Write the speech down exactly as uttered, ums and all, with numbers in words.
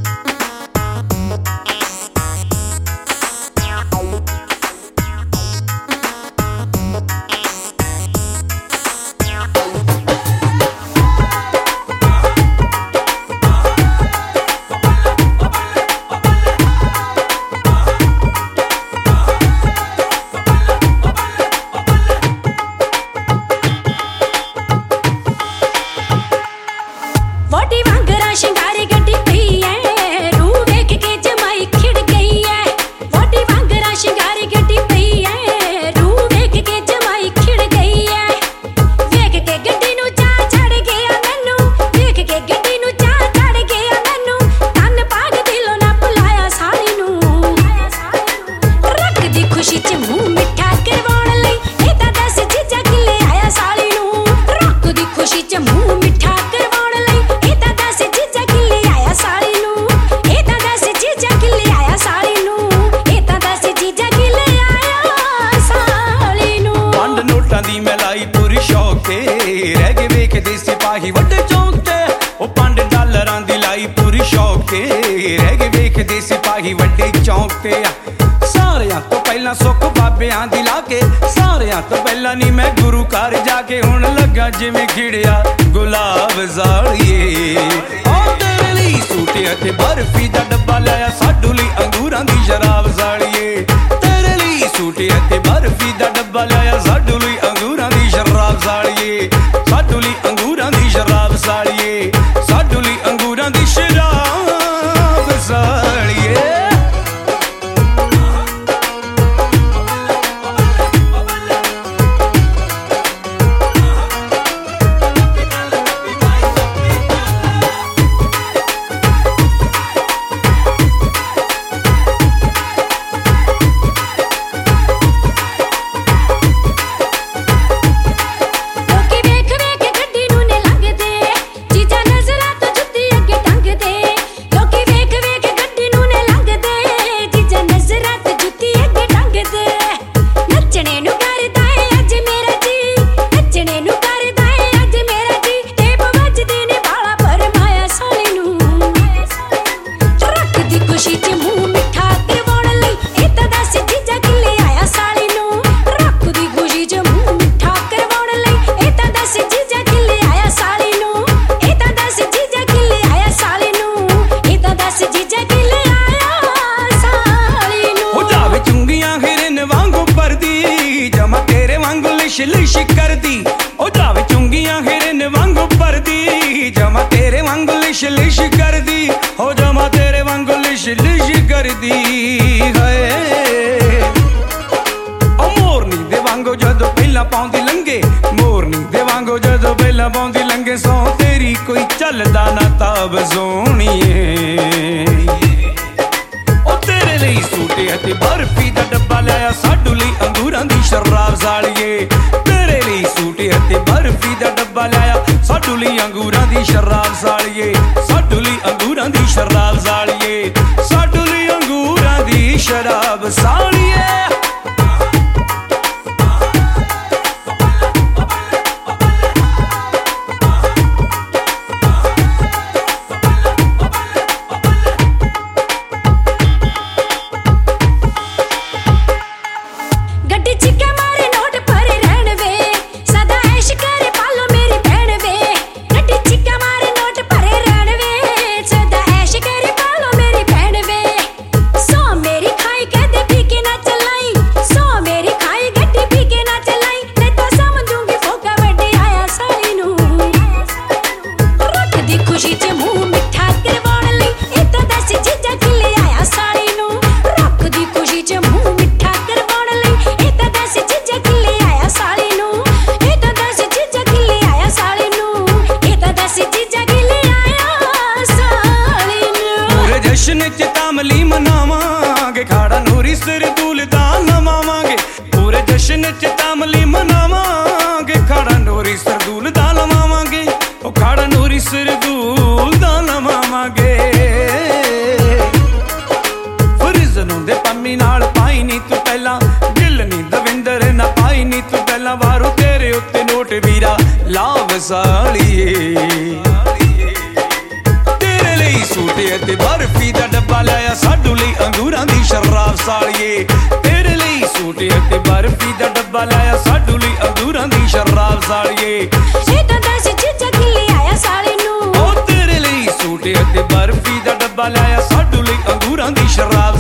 रह गए वेखदे सिपाही वड्डे चौक ते ओ पंड डालरां दी लाई पूरी शौक ते रह गए वेखदे सिपाही वड्डे चौक ते सारियां तो पहला सुख बाबियां दी लाके सारियां तो पहला नी मैं गुरु घर जाके हुण लगा जिवें खिड़िया गुलाब जालिए ओ तेरे लई सूटे ते बर्फी दा डब्बा लाया साडू लई अंगूरां दी शराब जालिए तेरे लई सूटे ते बर्फी दा डब्बा लाया साडू लई अंगूरां दी शराब जालिए साडू लई अंगूरां दी शराब जालिए साडू लई अंगूरां दी शराब जालिए लिश कर दी ओ जावे चुंगियां हिरन वांगू पर दी जमा तेरे वांगू लिश लिश कर दी हो जमा तेरे वांगू लिश लिश कर दी है ओ मोरनी दे वांगू जदों पहला पाउंदी लंगे मोरनी दे वांगू जदों पहला पाउंदी लंगे सो तेरी कोई चलदा ना ताब सोहणीए ओ तेरे लई सूटे ते बर्फी दा डब्बा लाया साडू लई अंगूरां दी शराब जालिए तेरे लई सूटे ते बर्फी दा डब्बा लाया साडू लई अंगूरां दी शराब जालिए साडू लई अंगूरां दी शराब जालिए साडू लई अंगूरां दी शराब जालिए जश्न च तामली मनावांगे खाड़ा नूरी सिर दूल दा लवावांगे पूरे जश्न च तामली मनावांगे खाड़ा नूरी सिर दूल दा लवावांगे ओ खाड़ा नूरी सिर दूल दा लवावांगे फरिज़नों दे पम्मी नाल पाई नी तू पहला दिल नी दविंदर ना पाई नी तू पहला वारू तेरे उत्ते नोट वीरा लाव सालिए तेरे लई सूटे ते बर्फी ਡੱਬਾ ਲਾਇਆ ਸਾਡੂ ਲਈ ਅੰਗੂਰਾਂ ਦੀ ਸ਼ਰਾਬ ਸਾਲੀਏ ਏਦਾਂ ਦਸ ਚੀਜ਼ਾਂ ਖਿੱਲੇ ਆਇਆ ਸਾਲੇ ਨੂੰ ਉਹ ਤੇਰੇ ਲਈ ਸੂਟ ਅਤੇ ਬਰਫੀ ਦਾ ਡੱਬਾ ਲਾਇਆ ਸਾਡੂ ਲਈ ਅੰਗੂਰਾਂ ਦੀ ਸ਼ਰਾਬ